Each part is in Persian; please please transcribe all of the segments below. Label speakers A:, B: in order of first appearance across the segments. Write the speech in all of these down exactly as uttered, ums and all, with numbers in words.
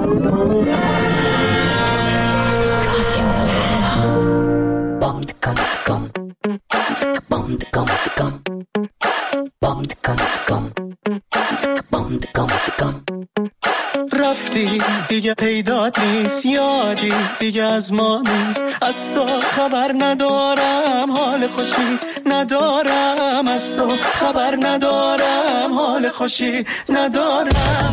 A: رفتی دیگه پیدات نیست، یادی دیگه از ما نیست، از تو خبر ندارم، حال خوشی ندارم، از تو خبر ندارم، حال خوشی ندارم.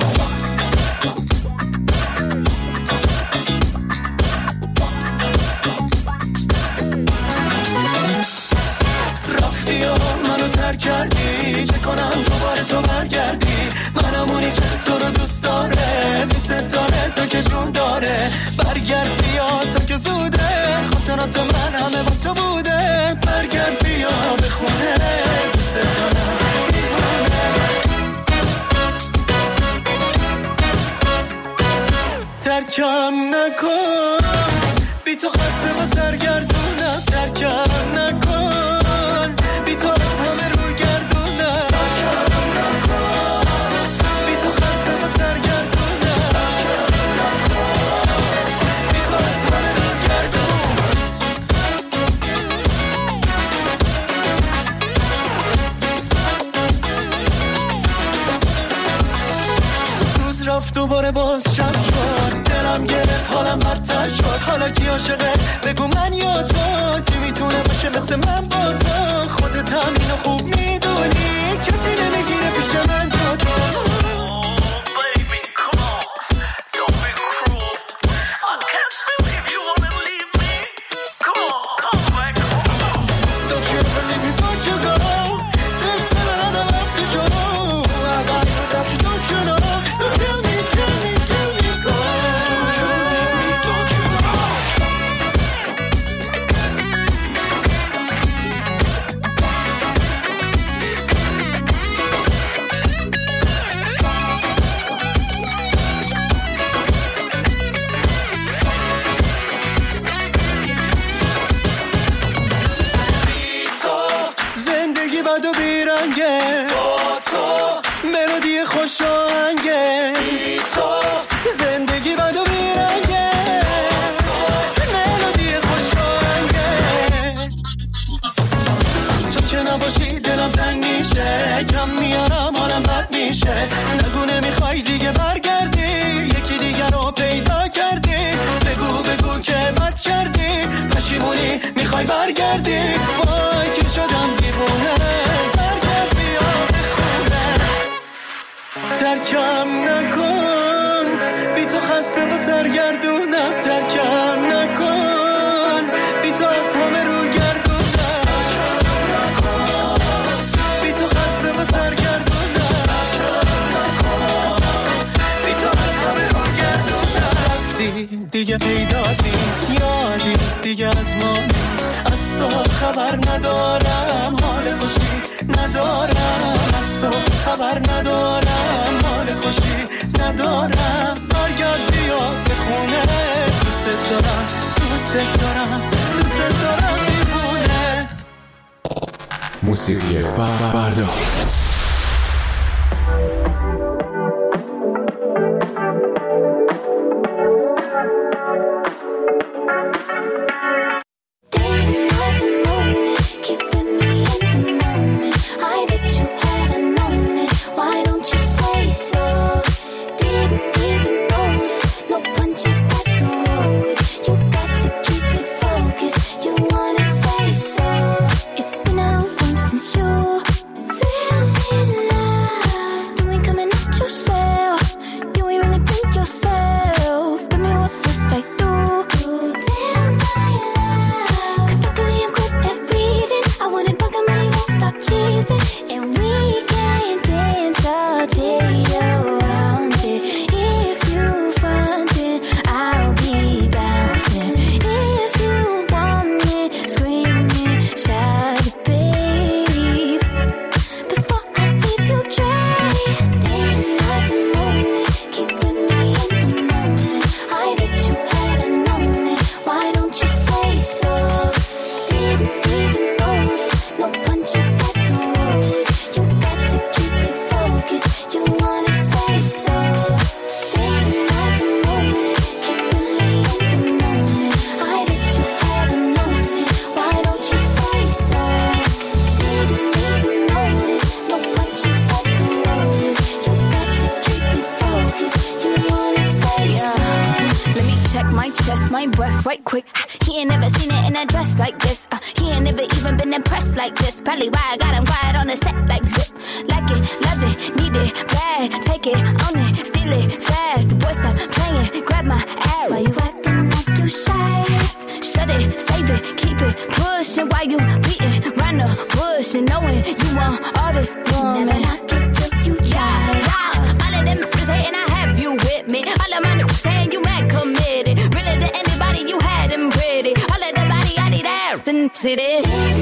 A: رفتی و منو ترک کردی، چه کنم دوباره تو برگردی، منم اونی که تو رو دوست داره، دوست داره تو که جون داره، برگرد بیا تو که زوده، خاطرات من همه با تو بوده، برگرد بیا به خونه، دوست دارم دیوونه. ترکم نکن بی تو خسته و سرگردونم، ترکم نکن بی تو از همه روی گردونم، ترکم نکن بی تو خسته و سرگردونم، ترکم نکن بی تو از همه روی گردونم. روز رفت دوباره باز شب شد، دلم گرفت حالم بدتر شد، حالا کی عاشقه بگو من یا تو، کی میتونه باشه مثل من با تو، خودت هم اینو خوب میدونی، کسی نمیگیره پیش من جا تو. کم میارم حالم بد میشه، نگو نمیخوای دیگه برگردی، یکی دیگه رو پیدا کردی، بگو بگو که بد کردی، پشیمونی میخوای برگردی، وای که شدم دیوونه، برگرد بیا به خونه. ترکم نکن بی تو خسته و سرگردونم، ترکم نکن بی تو از همه رو گردونم، دیگه پیدات نیست، یادی دیگه از ما نیست، از تو خبر ندارم، حال خوشی ندارم، از تو خبر ندارم، حال خوشی ندارم، برگرد بیا به خونه، دوست دارم دوست دارم دوست دارم دیوونه.
B: موسیقی فردا
C: And we can dance all day around it if you
B: check my chest, my breath right quick. He ain't never seen it in a dress like this. Uh, he ain't never even been impressed like this. Probably why I got him quiet on the set like zip. Like it, love it, need it, bad. Take it, own it, steal it, fast. The boy stop playing, grab my ass. Why you acting like you shy? Shut it, save it, keep it pushing. Why you beating round the bush and knowing you want all this woman? Never knock it till you try. Yeah, all of them niggas hating, I have you with me. All of my niggas saying you mad committed. Really to anybody you had them pretty. All of the body I need out and sit it.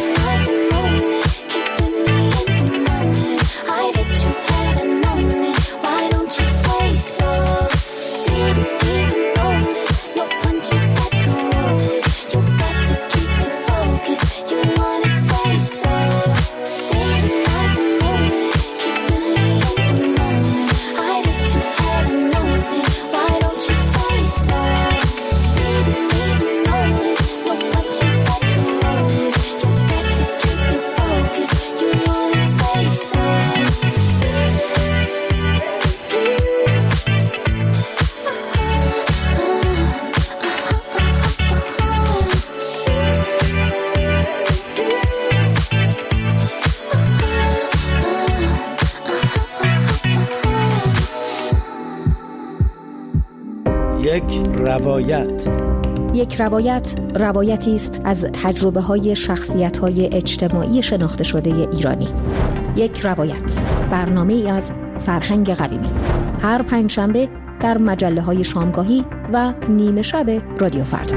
A: یک روایت.
C: یک روایت روایتی است از تجربه های شخصیت های اجتماعی شناخته شده ایرانی. یک روایت، برنامه ای از فرهنگ قویمی، هر پنجشنبه در مجله های شامگاهی و نیمه شب رادیو فردا.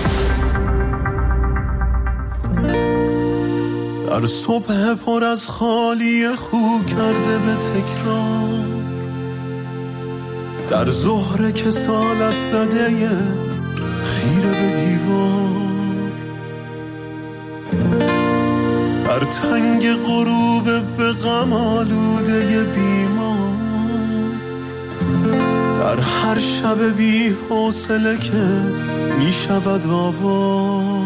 A: در صبح پر از خالی خو کرده به تکرار، در ظهر کسالت زده خیره به دیوار، در تنگ غروب به غم آلوده بیمار، در هر شب بی حوصله که می شود آوار.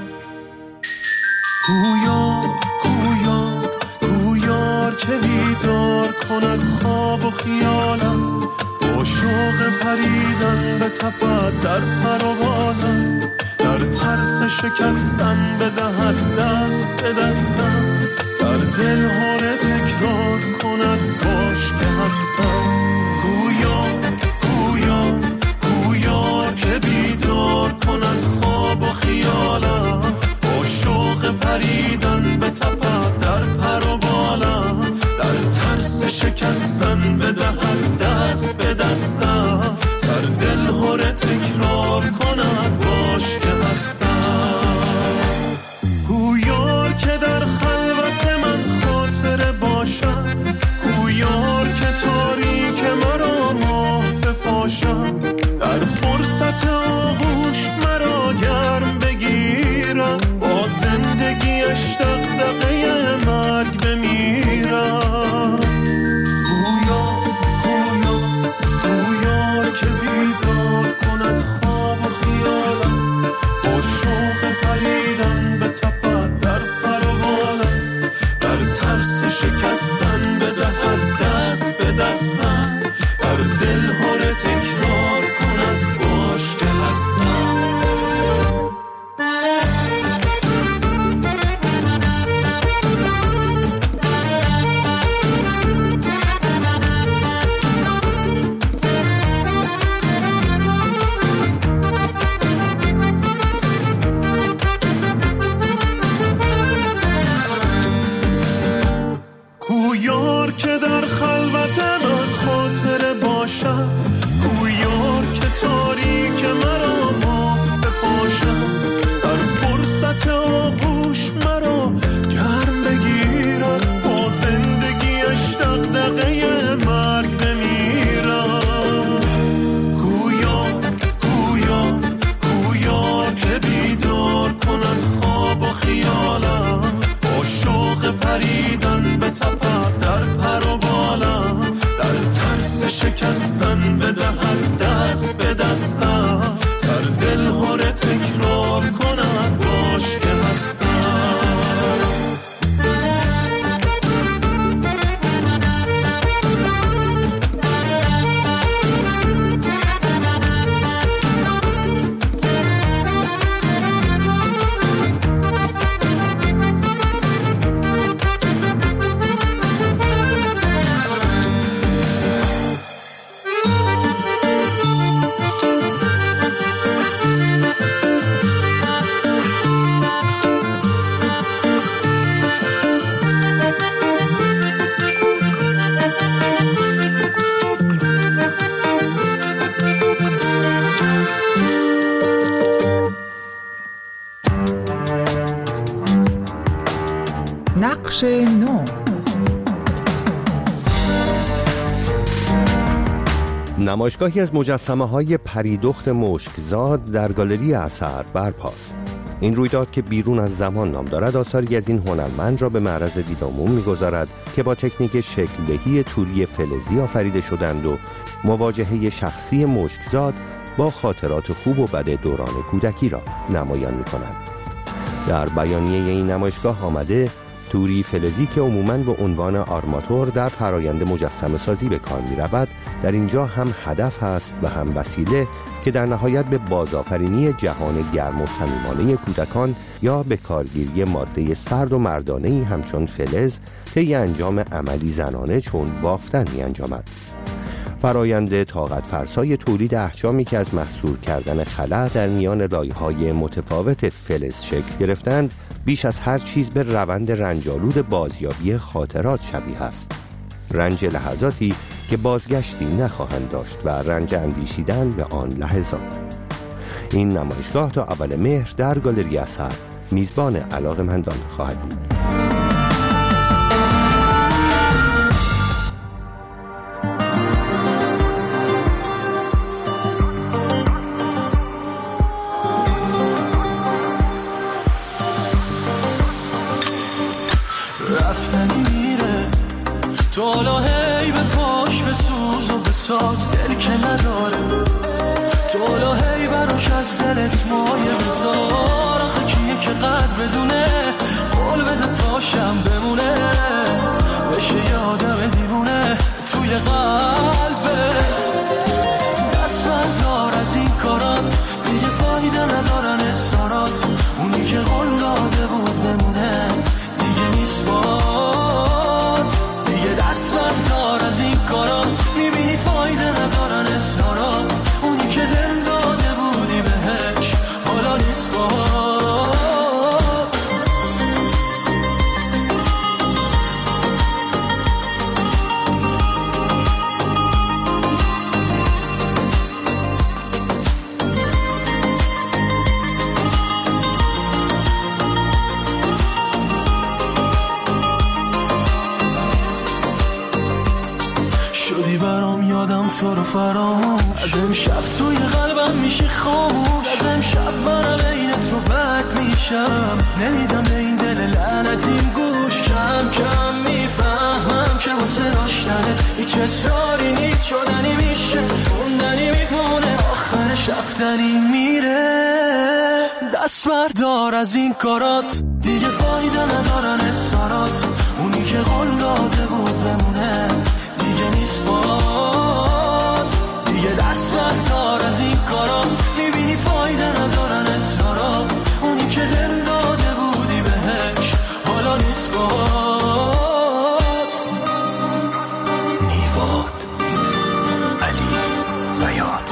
A: گویا گویا گویار که بیدار کند خواب و خیالم، با شوق پریدن به تپد در پر و بالم، در ترس شکستن بدهد دست به دستم، در دل هاره تکرار کند باش که هستم. گویا گویا گویا که بیدار کند خواب و خیالم، با شوق پریدن به تپد در پر و بالم، در ترس شکستن بدهد دست به دستم، در دل هاره تکرار کند باش که هستم. گویار که در خلوت من خاطره باشد، گویار که تاریک
D: بخش نو.
E: نمایشگاهی از مجسمه‌های پریدخت مشکزاد در گالری اثر برپاست. این رویداد که بیرون از زمان نام دارد، آثاری از این هنرمند را به معرض دید عموم می‌گذارد که با تکنیک شکل‌دهی توری فلزی آفریده شدند و مواجهه شخصی مشکزاد با خاطرات خوب و بد دوران کودکی را نمایان می‌کنند. در بیانیه این نمایشگاه آمده توری فلزی که عموماً به عنوان آرماتور در فرایند مجسمه سازی به کار می رود، در اینجا هم هدف است و هم وسیله که در نهایت به بازآفرینی جهان گرم و صمیمانه کودکان یا به کارگیری ماده سرد و مردانه‌ای همچون فلز طی انجام عملی زنانه چون بافتن می انجامد. فرایند طاقت فرسای تولید احجامی که از محصور کردن خلا در میان لایه‌های متفاوت فلز شکل گرفتند، بیش از هر چیز به روند رنجالود بازیابی خاطرات شبیه است. رنج لحظاتی که بازگشتی نخواهند داشت و رنج اندیشیدن به آن لحظات. این نمایشگاه تا اول مهر در گالری اثر میزبان علاقه‌مندان خواهد بود.
A: تو حالا هی به پاش به سوز و به ساز دل که نداره، تو حالا هی براش از دلت مایه بذار. آخه کیه که قدر بدونه قول بده پاشم بمونه، بشه یه آدم دیوونه توی قلبت. دست بردار از این کارات، دیگه فایده ندارن اصرارات. اونی که قول داده بود بمونه دیگه نیست باد. دست بردار از این کارات، میبینی فایده ندارن اصرارات. اونی که دل داده بودی بهش حالا نیست با. تو رو فراموش از امشب توی قلبم میشه خاموش. از امشب من بین تو بد میشم، نمیدم به این دل لعنتیم گوش. کم کم میفهمم که واسه داشتنه هیچ اصراری نیست، شدنی میشه موندنی میمونه، آخرش رفتنی میره. دست بردار از این کارات، دیگه فایده ندارن اصرارات. اونی که قول داده بود بمونه دیگه نیست باد. دیگه دست بردار از این کارات، میبینی فایده ندارن اصرارات. اونی که دل داده بودی بهش حالا نیست باد. نیواد علی بیات.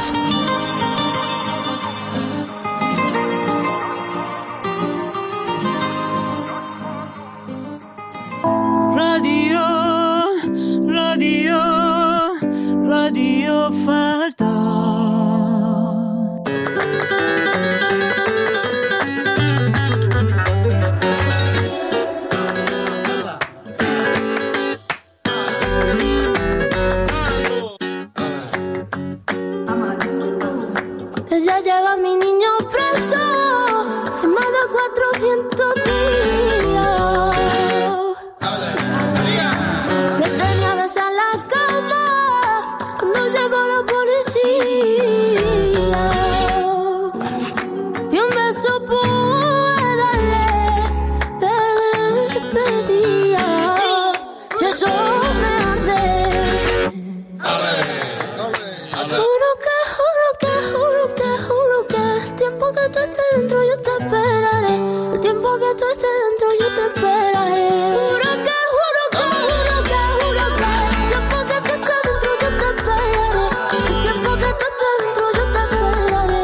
A: رادیو رادیو رادیو فردا.
F: Que ya llega mi niño preso en más de cuatrocientos días. Le tenía besar la cama cuando llegó la policía. Y un beso pude darle de despedida. Y eso me arde. Juro que, juro que, juro que, juro que el tiempo que tú estés dentro yo te esperaré. El tiempo que tú estés dentro yo te esperaré. Juro que, juro que, juro que, juro que el tiempo que tú estés dentro yo te esperaré. El tiempo que tú estés dentro yo te esperaré.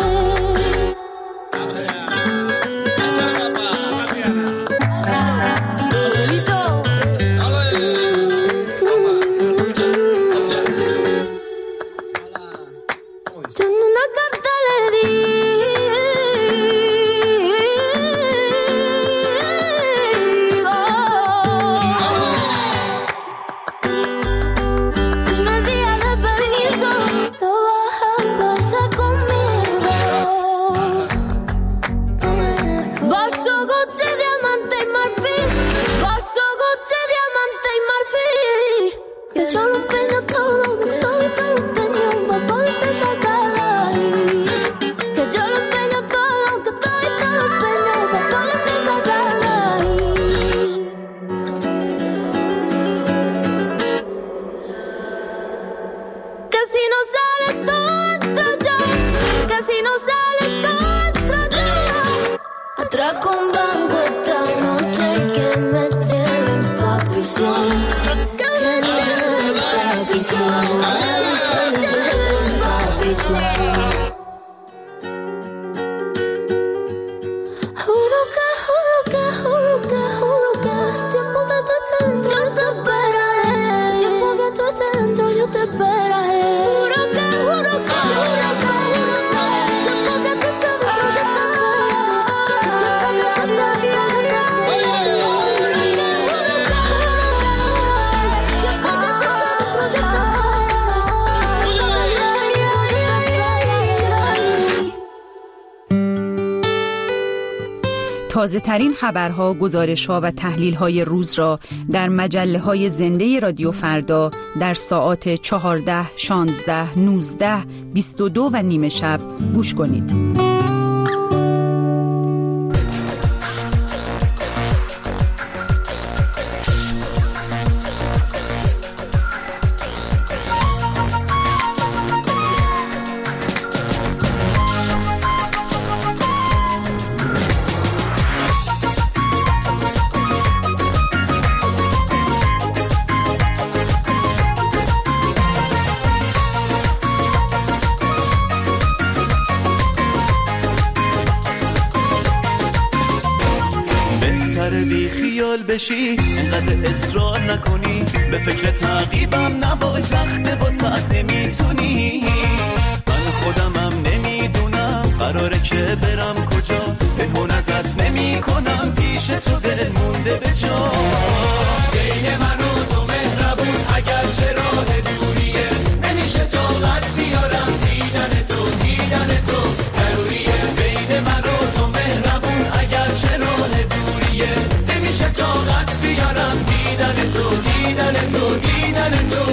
F: Joselito. Yo en una carta le di Ahora con banco esta noche que me tienen pa' prisión. Que me tienen pa' prisión. Que me tienen pa' prisión. Juro que, juro que, juro que, juro que tiempo que tú estés dentro yo te esperaré. Tiempo que tú estés dentro yo te esperaré. Juro que, juro que, juro que tiempo que tú estés dentro yo te
D: تازه ترین خبرها، گزارش‌ها و تحلیل‌های روز را در مجله‌های زنده رادیو فردا در ساعات چهارده، شانزده، نوزده، بیست و دو و نیمه شب گوش کنید.
A: بی خیال بشی انقدر اصرار نکنی به فکر تعقیبم نباش سخته با ساعت نمیتونی من خودمم نمیدونم قراره که برم کجا پنهون ازت نمی کنم پیش تو دل مونده به جا بین من و تو مهربون اگر چه راه دوریه نمیشه طاقت بیارم دیدن تو دیدن تو ضروریه بین من و تو مهربون اگر چه راه دوریه نمیشه طاقت بیارم دیدن تو دیدن تو دیدن تو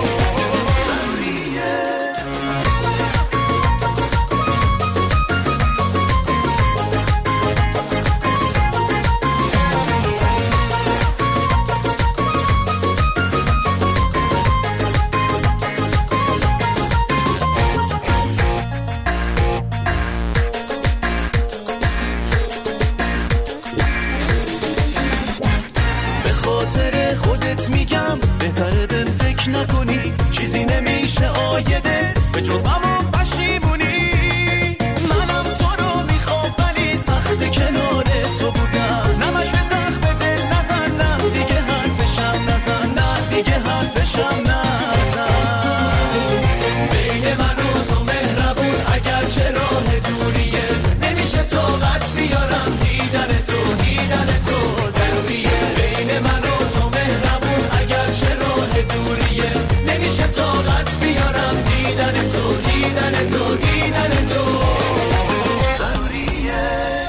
A: نکنی چیزی نمیشه آیده به جز اما پشیمونی منم تو رو میخوام ولی سخت کنار تو بودم نمش به زخم دل نزن نه دیگه حرفشم نزن نه دیگه حرفشم نزن بین من و تو مهربون اگر چه راه دوریه نمیشه طاقت بیارم دیدن تو دیدن تو ضروریه بین من و تو مهربون اگر چه راه دوریه نمیشه طاقت بیارم دیدن تو دیدن تو دیدن تو ضروریه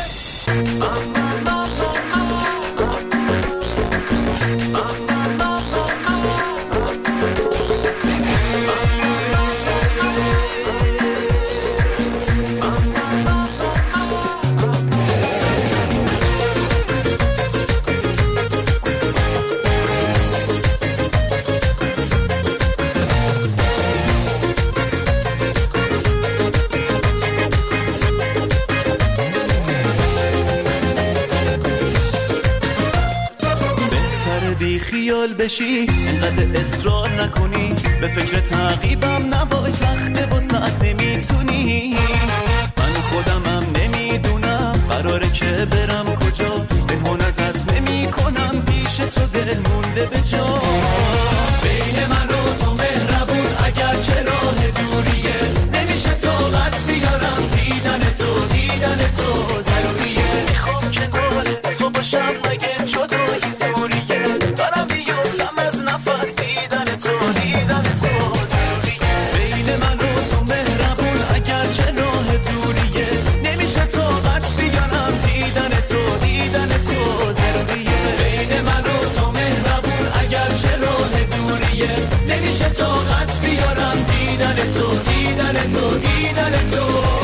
A: خیال بشی انقدر اصرار نکنی به فکر تعقیبم نباش سخته با ساعت نمیتونی من خودمم نمیدونم قراره که برم کجا پنهون ازت نمی کنم پیش تو دل مونده به جا بین من و تو مهربون اگر چه راه دوریه نمیشه طاقت بیارم دیدن تو دیدن تو ضروریه میخوام کنار تو باشم مگه جدایی زوریه دارم بیفتم از نفس دیدن تو دیدن تو ضروریه بین من و تو مهربون اگر چه راه دوریه نمیشه طاقت بیارم دیدن تو دیدن تو ضروریه بین من و تو مهربون اگر چه راه دوریه نمیشه طاقت بیارم دیدن تو دیدن تو دیدن تو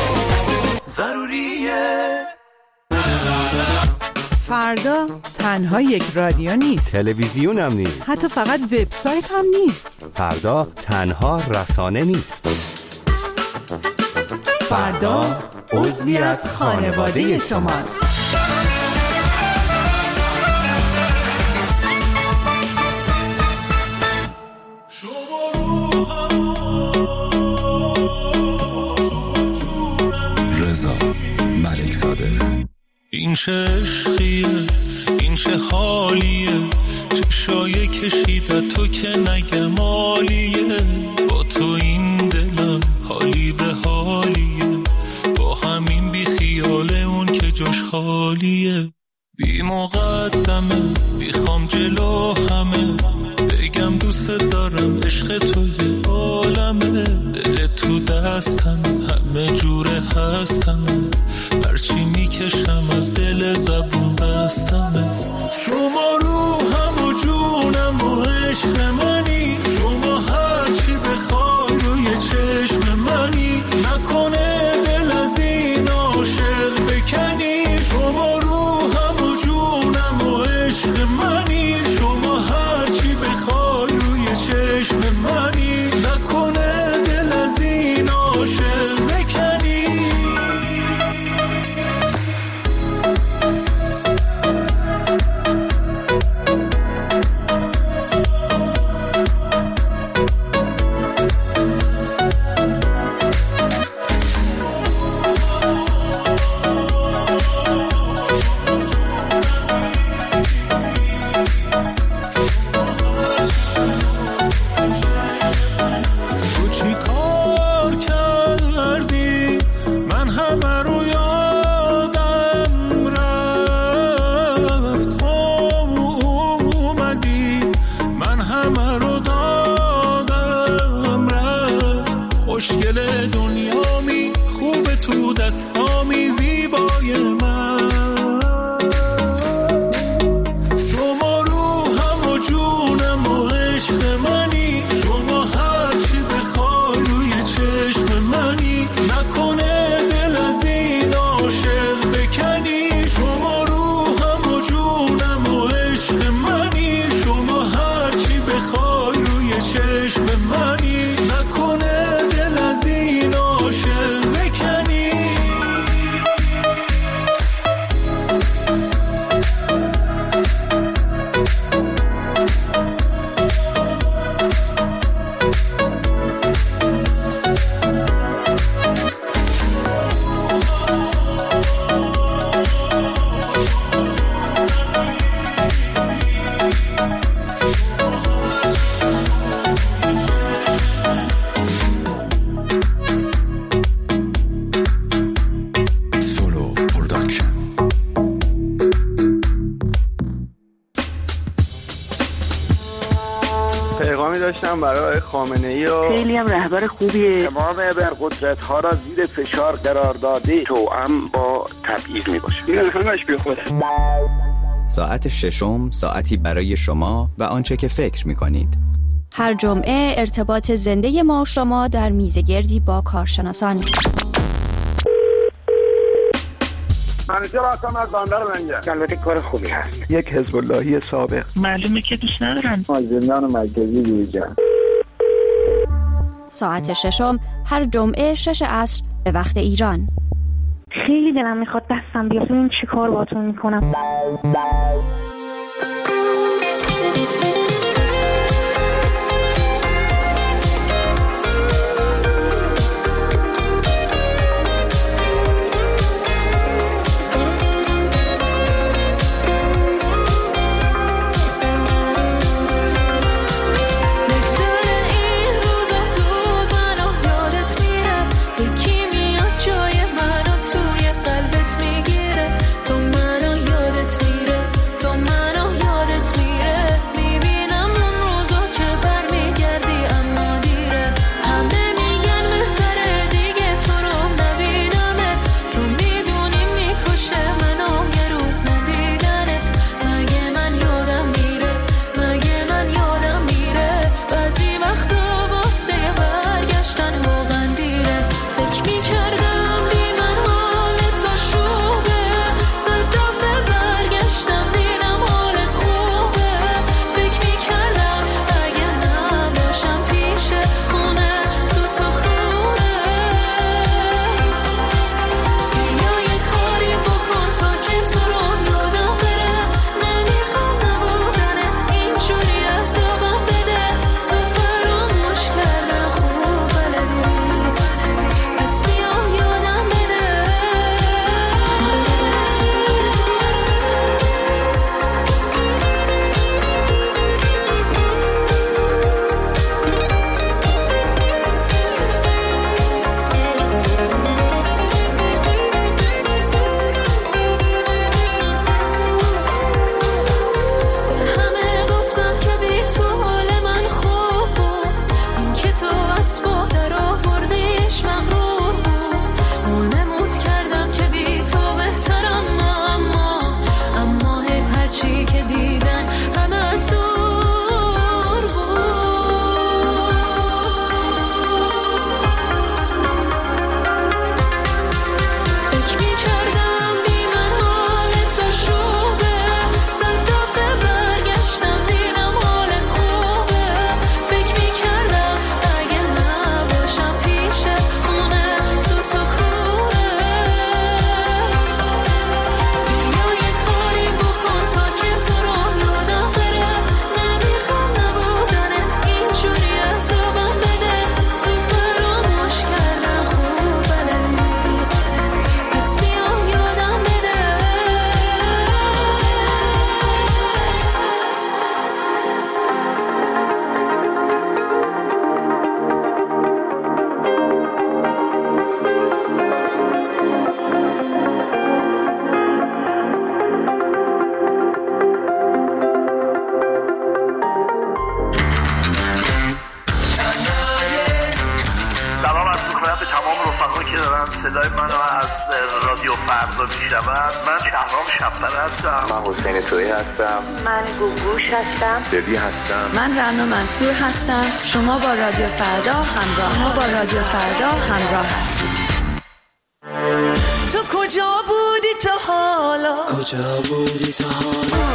A: ضروریه
G: فردا تنها یک رادیو نیست،
E: تلویزیون هم نیست،
G: حتی فقط وبسایت هم نیست.
E: فردا تنها رسانه نیست.
G: فردا عضوی از خانواده شماست.
A: زاده. این چه عشقیه، این چه حالیه، چشای کشیده تو که نگه مالیه. با تو این دلم حالی به حالیه، با همین بی خیاله اون که جاش خالیه. بی مقدمه بیخوام جلو همه بگم دوست دارم، عشق توی عالمه. دل تو دستمه همه جوره هستمه، هرچی میکشم از دل زبون بستمه. شما روحم و جونم و عشق منی، شما هرچی بخوای روی چشم منی. نکنه دل از این عاشق بکنی، شما روحم و جونم و عشق منی. شما هرچی بخوای روی چشم منی، نکنه دل از این عاشق بکنی.
H: داشتم برای خامنه‌ای و
I: خیلی هم رهبر خوبیه.
H: تمام ابرقدرت‌ها را زیر فشار قرار داده، توأم با تبعیض میباشه. این همش بیخوده.
J: ساعت ششم، ساعتی برای شما و آنچه که فکر میکنید.
K: هر جمعه ارتباط زنده ما و شما در میزگردی با کارشناسان.
H: منیجر هستم از بندر منجر. البته کار خوبی هست.
I: یک حزب اللهی سابق.
L: معلومه که دوست ندارن.
H: از زندان مرکزی بیرون.
K: ساعت ششم هر جمعه شش عصر به وقت ایران.
M: خیلی دلم میخواد دستم بیاد ببین چی کار باهاتون میکنم.
F: تو منو
L: دوستانی که دارن صدای منو از رادیو فردا میشنون. من شهرام شب‌پر هستم.
N: من حسین تویی هستم.
O: من گوگوش هستم.
N: دبی هستم.
P: من رنا منصور هستم. شما با رادیو فردا همراه ما با رادیو فردا همراه هستید.
A: تو کجا بودی تا حالا؟ کجا بودی تا حالا؟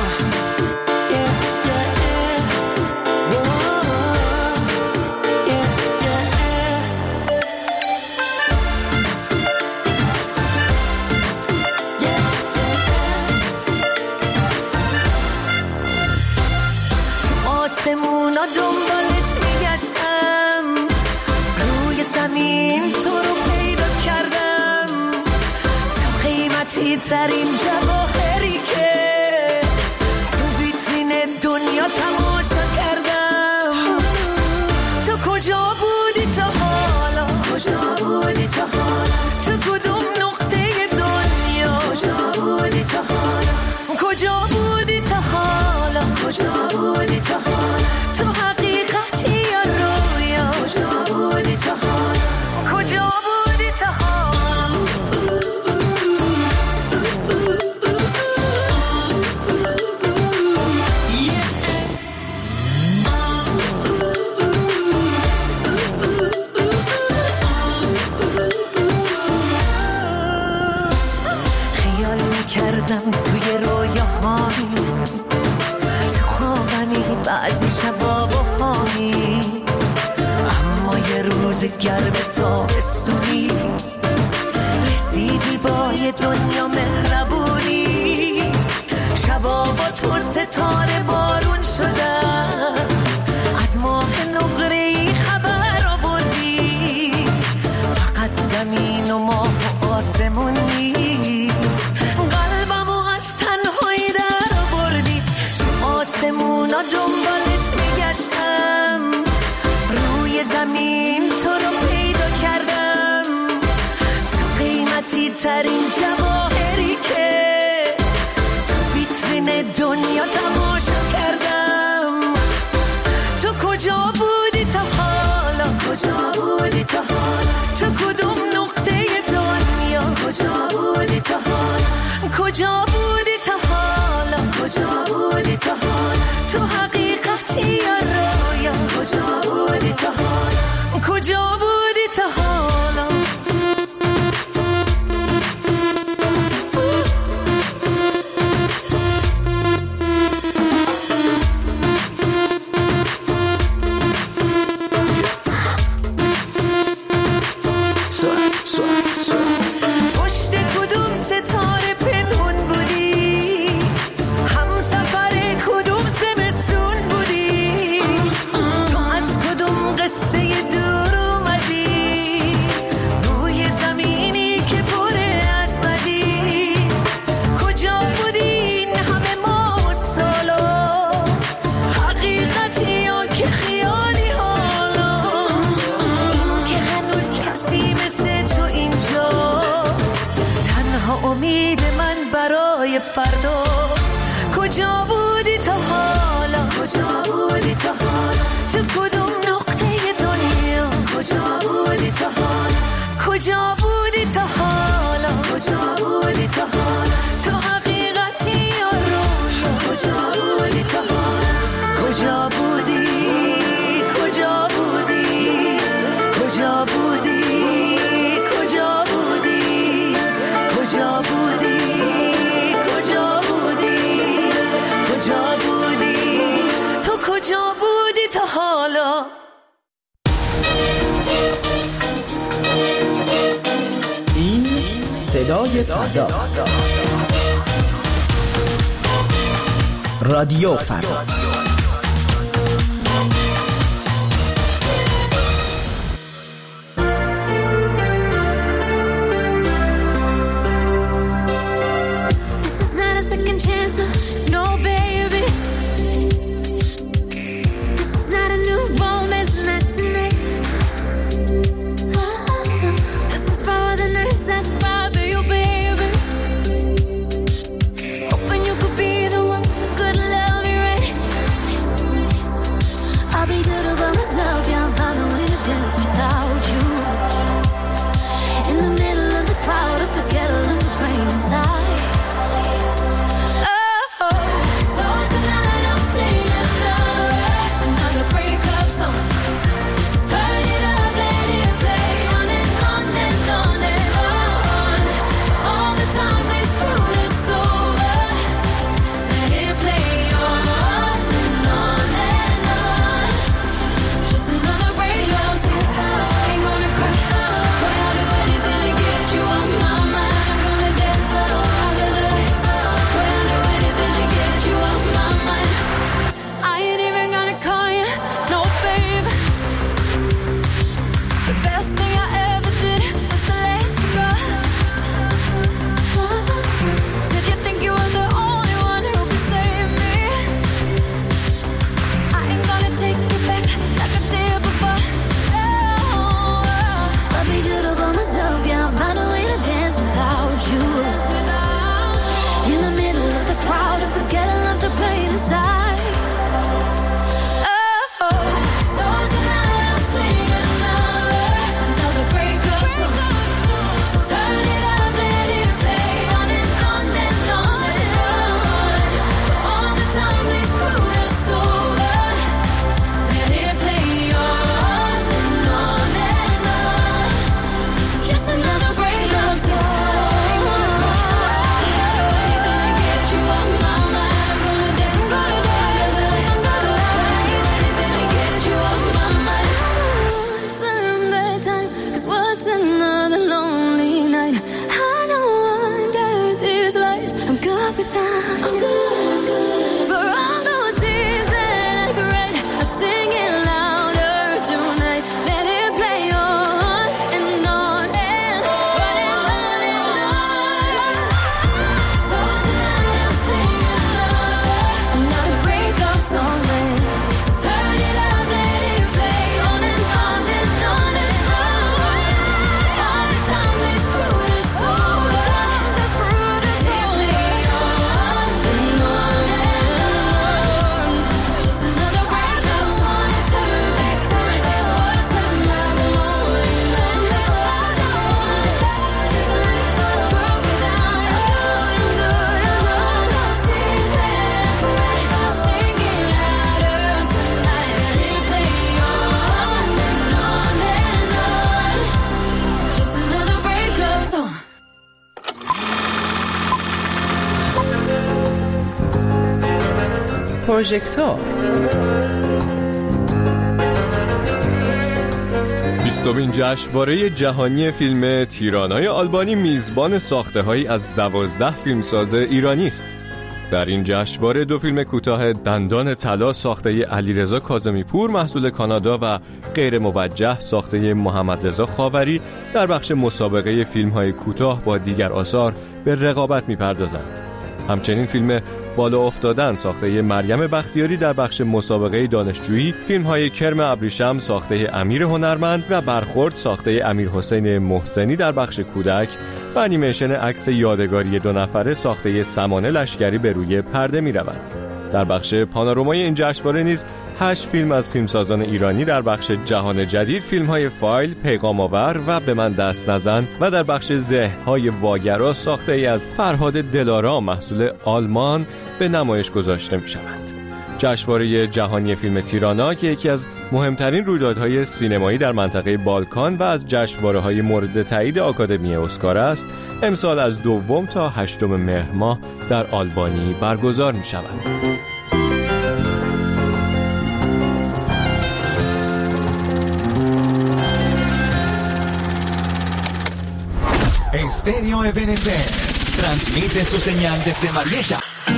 A: آسمونا دنبالت میگشتم، روی زمین تو رو پیدا کردم، تو قیمتی ترین جواهری که تو ویترین دنیا تماشا کردم. تو کجا بودی تا حالا؟ کجا بودی تا حالا؟ تو کدوم نقطه دنیا؟ کجا بودی تا حالا؟ کجا بودی تا حالا؟ کجا بودی تا حالا؟ تو حقیقتی یا رویا؟ کجا بودی تا حالا؟ کجا بودی تا حالا؟ خیال میکردم توی رویاهایی، تو خوابمی بعضی شبا بهایی، اما یه روز گرم تابستونی رسیدی با یه دنیا مهربونی. شبا با تو ستاره بارون شدن، از ماه نقره‌ای خبر آوردی. فقط زمین و ماه و آسمون نیست، قلبمو از تنهایی در آوردی. تو آسمونا دنبالت میگشتم، روی زمین تو رو پیدا کردم، تو قیمتی ترین جواهری که تو ویترین دنیا تماشا کردم. تو کجا بودی تا حالا؟ کجا بودی تا حالا؟ تو کدوم نقطه دنیا؟ کجا بودی تا حالا؟ کجا بودی تا حالا؟ کجا بودی تا حالا؟ تو حقیقتی یا رویا؟ کجا بودی تا حالا؟ کجا بودی تا حالا؟ پشت کدوم ستاره پنهون بودی؟ همسفر کدوم زمستون بودی؟ تو از کدوم قصه دور اومدی؟ روی زمینی که پر از بدی. کجا بودی این همه ماه و سالا؟ حقیقتی یا که خیالی حالا؟ که هنوز کسی مثل تو اینجاست، تنها امید من برای فرداست. کجا بودی تا حالا؟ کجا بودی تا حالا؟ تو کدوم نقطه دنیا؟ کجا بودی تا حالا؟ کجا بودی تا حالا؟ کجا بودی تا حالا؟ تو حقیقتی یا رویا؟ کجا بودی تا حالا؟ کجا بودی؟ کجا بودی؟ کجا بودی؟ کجا بودی؟ کجا بودی؟ کجا بودی؟ کجا بودی؟ تو کجا بودی تا حالا؟
Q: این صدای فردا، رادیو فردا.
F: Hoping you could be the one, good love me right.
G: پروژکتور.
R: بیستمین جشنواره جهانی فیلم تیرانای آلبانی میزبان ساخته‌هایی از دوازده فیلمساز ایرانی است. در این جشنواره دو فیلم کوتاه دندان طلا ساخته علیرضا کاظمی پور محصول کانادا و غیر موجه ساخته محمد رضا خاوری در بخش مسابقه فیلم‌های کوتاه با دیگر آثار به رقابت می‌پردازند. همچنین فیلم بالا افتادن ساخته مریم بختیاری در بخش مسابقه دانشجویی، فیلم‌های کرم ابریشم ساخته امیر هنرمند و برخورد ساخته امیر حسین محسنی در بخش کودک و انیمیشن عکس یادگاری دو نفره ساخته سمانه لشکری به روی پرده می‌روند. در بخش پانورامای این جشنواره نیز هشت فیلم از فیلمسازان ایرانی در بخش جهان جدید، فیلم‌های فایل، پیغام آور و به من دست نزن و در بخش ذهن‌های واگرا ساخته ای از فرهاد دلارام محصول آلمان به نمایش گذاشته می‌شوند. جشنواره جهانی فیلم تیرانا که یکی از مهمترین رویدادهای سینمایی در منطقه بالکان و از جشنواره‌های مورد تایید آکادمی اسکار است، امسال از دوم تا هشتم مهر ماه در آلبانی برگزار می‌شود.
S: Estéreo Ebenezer transmite su señal desde Marietta.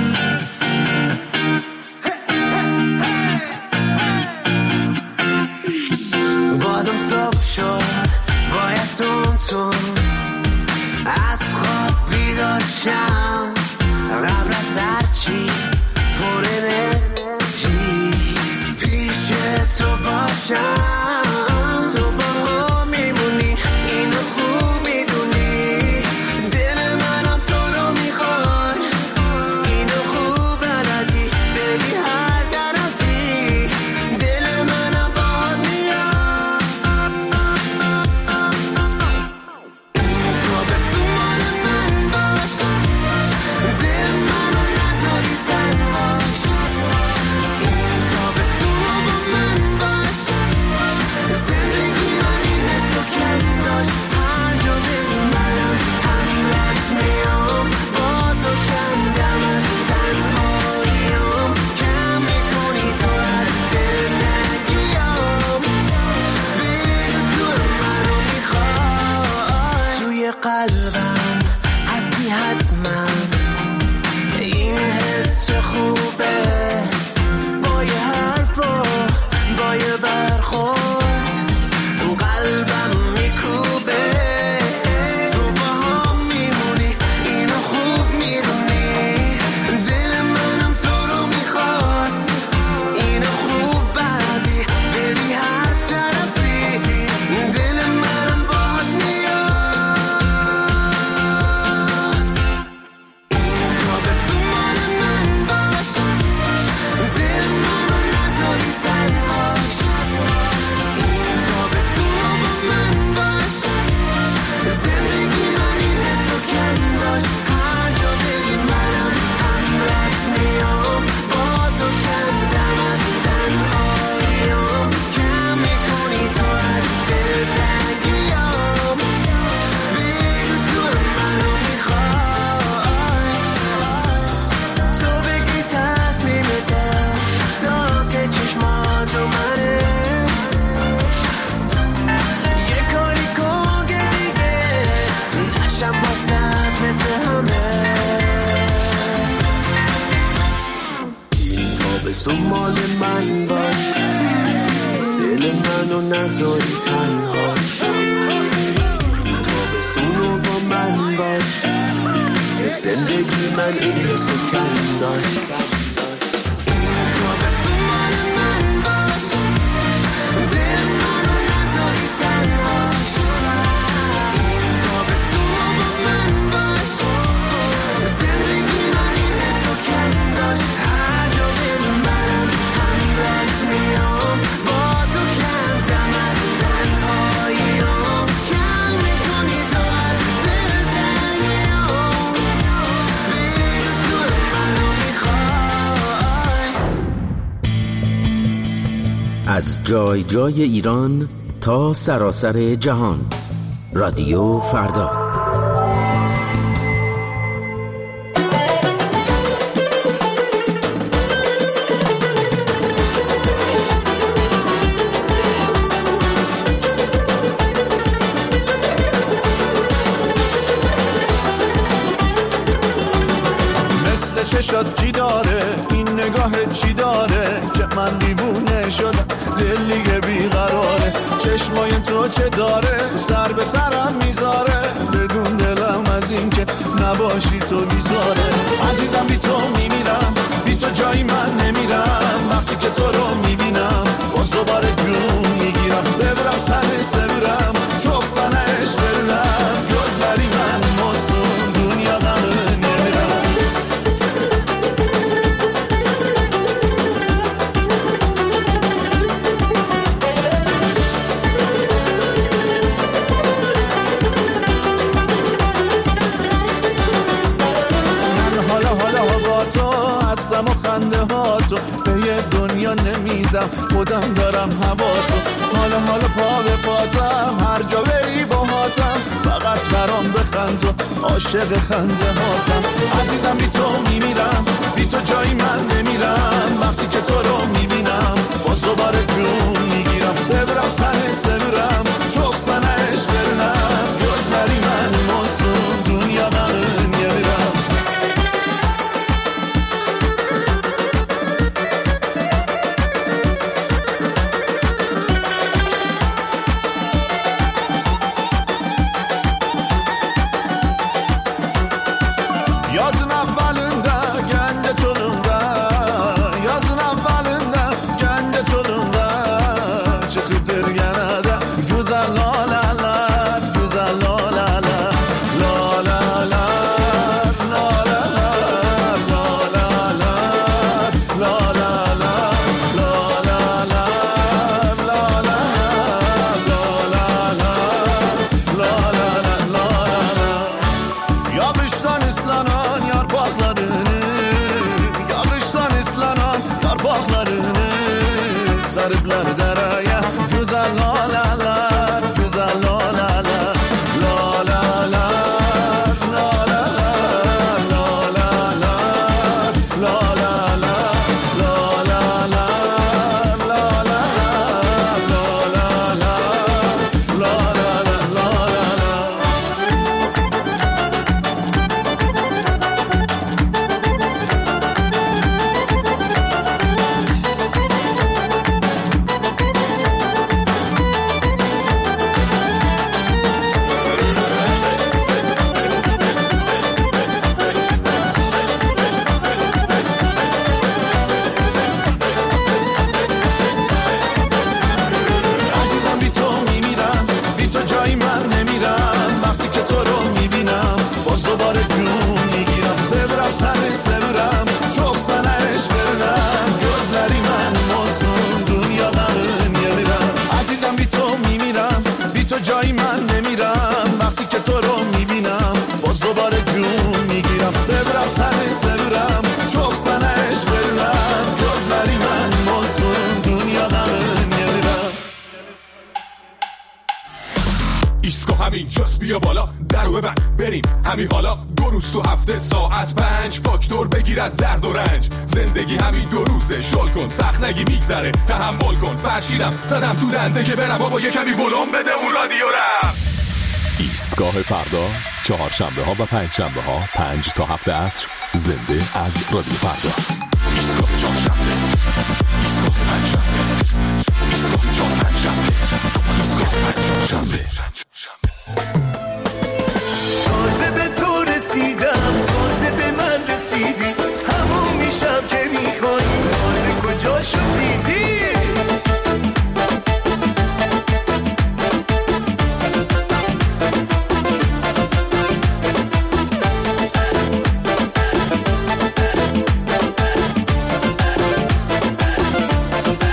A: بازم صبح شد باید تون تون از خواب بیدار شم قبل از هرچی پر انرژی پیش تو باشم. تو با هم میمونی اینو خوب میدونی، دل منم تو رو میخواد، اینو خوب بلدی بری هر طرفی، دل منم باهات میاد. تو به سوال من باش، دل منو نذاری تنهاش. تو به سوال من باش، زندگی من این حس و کم داشت. هر جا بری منم همراهت میام، با تو کندم از تنهاییام، کم میکنی تو از دلتنگیام. بگو تو منو میخوای، توی قلبم هستی حتما، این حس چه خوبه، با یه حرف و با یه برخورد قلبم میکوبه. تو با هم میمونی اینو خوب میدونی، دل منم تو رو میخواد، اینو خوب بلدی بری هر طرفی، دل منم باهات میاد. تو به سوال من باش، دل منو نذاری تنهاش. تو به سوال من باش، زندگی من این حس و کم داشت. هر جا بری منم همراهت میام، با تو کندم از تنهاییام، کم میکنی تو از دلتنگیام. بگو تو منو میخوای، تو بگی تصمیمته تا که چشماتو منه. یه کاری کن که دیگه نشم بازت مثل همه. این تابستون مال من باش، دل منو نذاری تنهاش. این تابستونو با من باش، یک زندگی من این حسو کم داشت. این تابستون مال من باش، دل منو نذاری تنهاش. این تابستون با من باش، زندگی من این حسو کم داشت. هر جا بری منم همراهت میام، با تو کندم از تنهاییام، کم میکنی تو از دلتنگیام. بگو تو منو میخوای.
Q: از جای جای ایران تا سراسر جهان، رادیو فردا.
A: چشات کی داره، این نگاه چی داره که من دیوونه شدم، دل دیگه بیقراره. چشمای تو چه داره، سر به سرم میذاره، بدون دلم از این که نباشی تو بیزاره. عزیزم بی تو میمیرم، بی تو جایی من نمیرم، وقتی که تو رو میبینم باز دوباره جون میگیرم. سبرم سنه سبرم چوب سنه عشق برنم، جز بری من مطمئن دنیا غمه نمیرم. من حالا حالا با تو هستم و خنده ها تو به یه دنیا نمیدم، خودم دارم هوا تو. حالا حالا پا به پاتم هر جا بری با هاتم، فقط برام بخند تو عاشق خنده هاتم. عزیزم بی تو میمیرم، بی تو جایی من نمیرم، وقتی که تو رو میبینم باز دوباره جون میگیرم. سبرم سنه سبرم چوب سنه عشق برنم، جز بری من مصون دنیا غمه نمیرم. Yazın avvalında kendi çolumda, yazın avvalında kendi çolumda, çıkıptır yanada güzel lalalar, güzel lalalar, lalalar, lalalar, lalalar, lalalar, lalalar, lalalar, lalalar, lalalar. Yağıştan ıslanan yarpaklarını, yağıştan ıslanan yarpaklarını sarıplar deraya güzel lalalar, güzel lalalar, lalalar, lalalar, lalalar, lalalar, lalalar, lalalar, lalalar, lalalar. عزیزم بی تو میمیرم، بی تو جایی من نمیرم، وقتی که تو رو میبینم باز دوباره جون میگیرم. سبرم سنه سبرم چوب سنه عشق برنم، gözleri من مصون دنیا غمه نمیرم. عزیزم بی تو میمیرم، بی تو جایی من نمیرم، وقتی که تو رو میبینم باز دوباره جون میگیرم. سبرم سنه سبرم چوب سنه عشق برنم، gözleri من مصون دنیا غمه نمیرم.
T: ایسکو همین جاست بیا بالا درو ببند بریم همین حالا. دو روز تو هفته ساعت پنج فاکتور بگیر از درد و رنج. زندگی همین دو روزه شل کن سخت نگی میگذره تحمل کن. فرشیدم زدم تو دنده که برم بابا یه کمی ولوم بده اون رادیو رم.
R: ایستگاه فردا چهارشنبه ها و پنج شنبه ها پنج تا هفت عصر زنده از رادیو فردا.
T: ایستگاه چهارشنبه، ایستگاه پنجشنبه، ایستگاه چهار پنجشنبه، ایستگاه پنجشنبه.
A: تازه به تو رسیدم، تازه به من رسیدی، همون میشم که میخوایی، تازه کجا شد دیدی.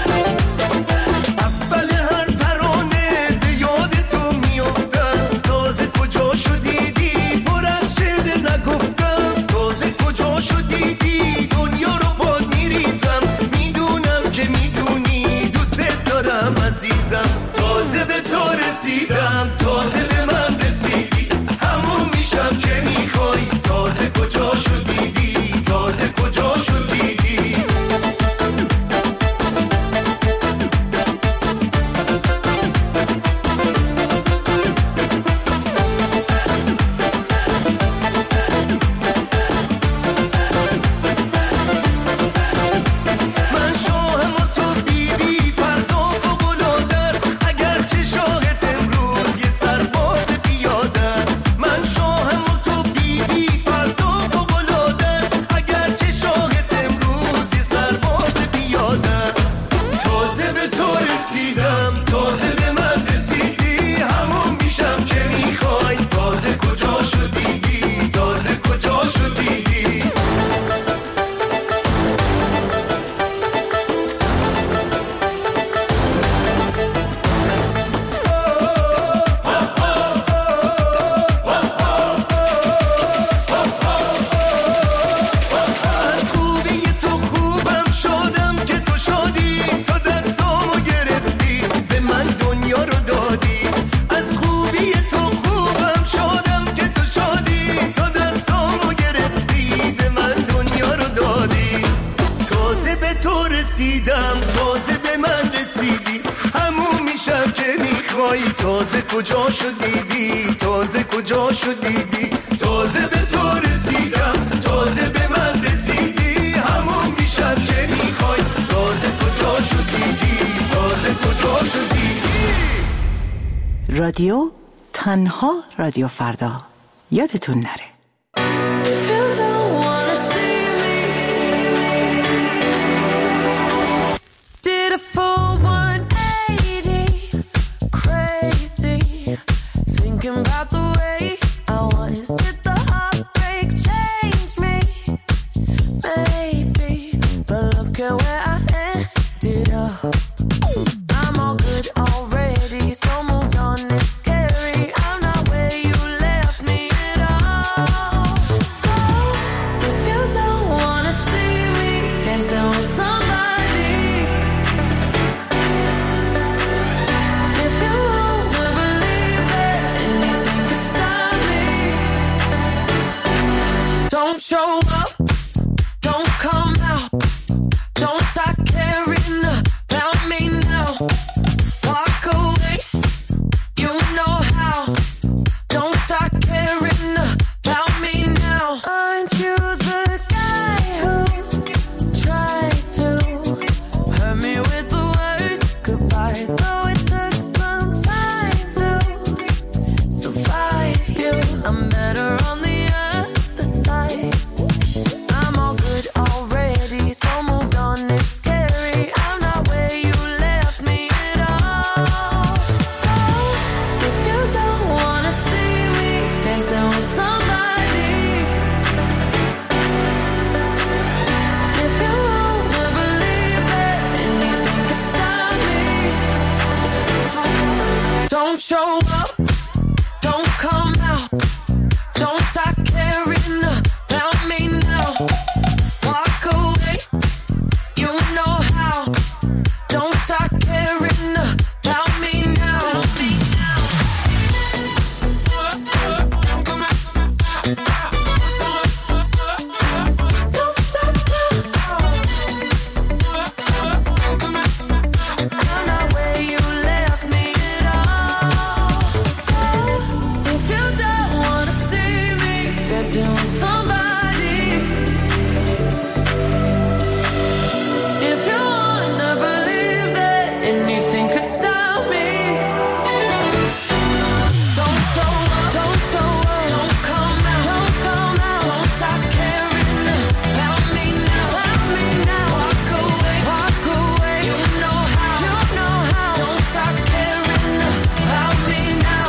A: اول هر ترانه به یاد تو میافتم، میخوای تازه کجاشو دیدی تازه کجاشو دیدی تازه به تو رسیدم تازه به من رسیدی همون میشم که میخوای تازه کجاشو دیدی تازه کجاشو دیدی.
U: رادیو تنها رادیو فردا یادتون نره.
V: Did a full one eighty, crazy, thinking about the way I was. Did the heartbreak change me? Maybe, but look at where I ended up. I'm all good already, so moved on, it's scary. I'm not where you left me at all. So, if you don't wanna see me dancing with somebody, if you wanna believe that anything could stop me, don't show up, don't come out, don't start caring about me now. Walk away, you know how. Don't start caring about me now. Aren't you the guy who tried to hurt me with the word goodbye? Though it took some time to survive you, I'm better on the other side. I'm all good already, so moved on, it's scary. I'm not where you left me at all. So, if you don't wanna see me dancing with somebody, if you wanna believe that anything could stop me, don't show up, don't come out, don't start caring about me now. Walk away, you know how. Don't start caring about me now. Don't stop now. I'm not where you left me at all. So, if you don't wanna see me dancing with somebody, if you wanna believe that anything could stop me, don't show up, don't show up, don't come out, don't come out, don't stop caring about me now, about me now. Walk away, walk away, you know how, you know how. Don't stop caring about me now.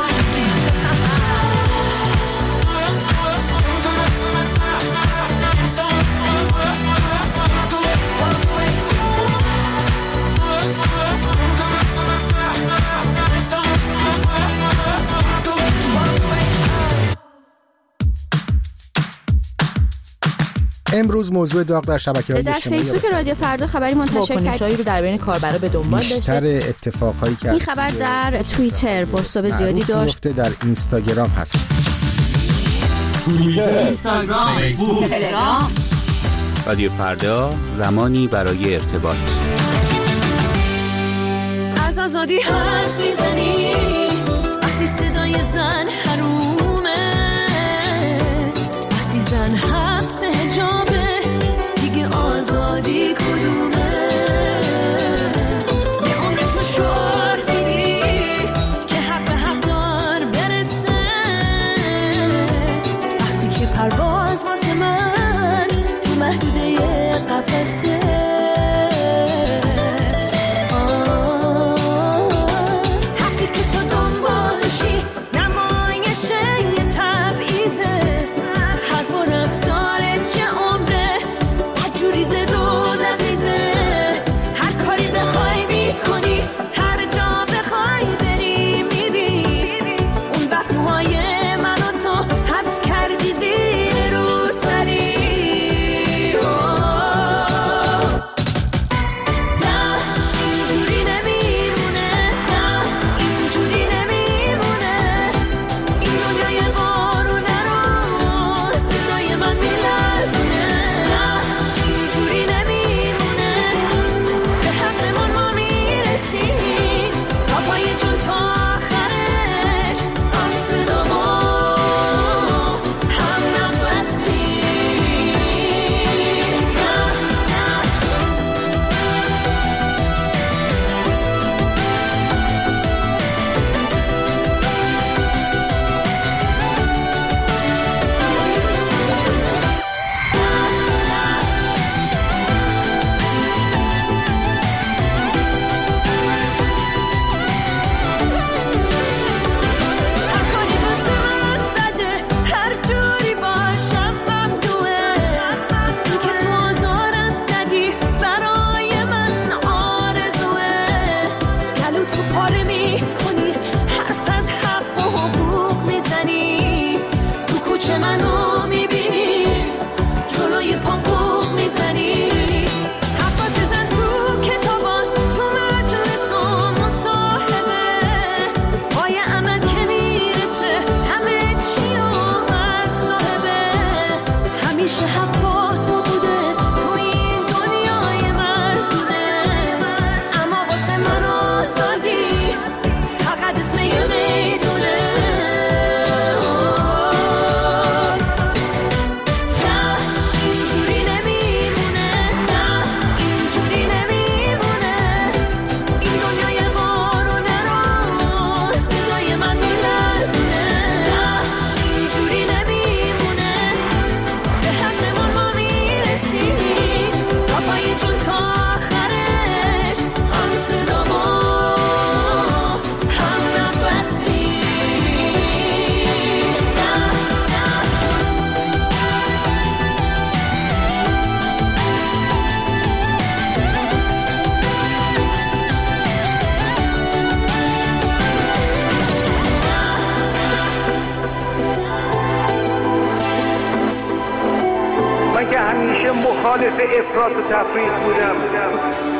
W: امروز موضوع داغ در شبکه‌های
K: در
W: اجتماعی
K: فیسبوک رادیو فردا خبری منتشر کرد
D: واکنش‌هایی رو در بین کاربرا به دنبال داشته.
W: بیشتر اتفاقهایی که
K: این خبر در توییتر بازتاب زیادی داشت.
W: در اینستاگرام هست.
R: توییتر،
D: اینستاگرام، فیسبوک، تلگرام.
J: رادیو فردا، زمانی برای ارتباط.
V: از آزادی حرف میزنی وقتی صدای زن حرومه، وقتی زن حبس حجابه دیگه آزادی کدومه؟ یه عمر تو شعار میدی که حق به حق دار برسه، وقتی که پرواز واسه من تو محدوده قفسه. حقی که تو دنبالشی نمایشه
A: که منو میبینی جلوی پام بوق میزنی حواس زن تو کتاباست تو مجلس و مصاحبه پای عمل که میرسه همه چی اومد صاحبه همیشه حق با تو بوده تو این دنیای مردونه اما واسه من آزادی فقط اسم یه میدونه
H: مخالف افراط و تفریط بودم